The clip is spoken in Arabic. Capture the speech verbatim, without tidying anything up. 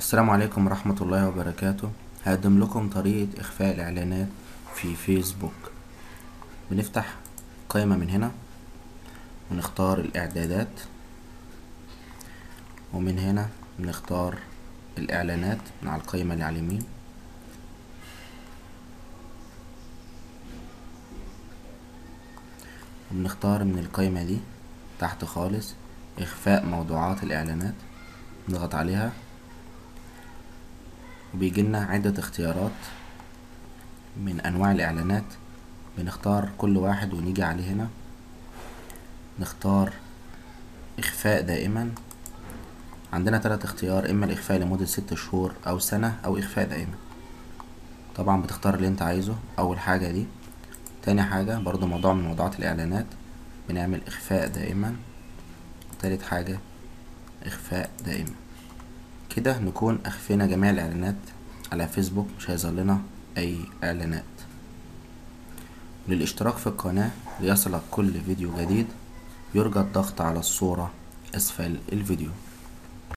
السلام عليكم ورحمة الله وبركاته. هقدم لكم طريقة إخفاء الإعلانات في فيسبوك. بنفتح قائمة من هنا ونختار الإعدادات، ومن هنا بنختار الإعلانات من على القائمة اللي على اليمين، وبنختار من القائمة دي تحت خالص إخفاء موضوعات الإعلانات، نضغط عليها وبيجيلنا عدة اختيارات من أنواع الإعلانات. بنختار كل واحد ونيجي عليه هنا نختار إخفاء دائما. عندنا تلات اختيار، إما الإخفاء لمدة ست شهور أو سنة أو إخفاء دائما. طبعا بتختار اللي انت عايزه. أول حاجة دي. تاني حاجة برضو موضوع من موضوعات الإعلانات بنعمل إخفاء دائما. تالت حاجة إخفاء دائما. كده نكون أخفينا جميع الإعلانات على فيسبوك، مش هيظهر لنا أي إعلانات. للاشتراك في القناة ليصلك كل فيديو جديد يرجى الضغط على الصورة أسفل الفيديو.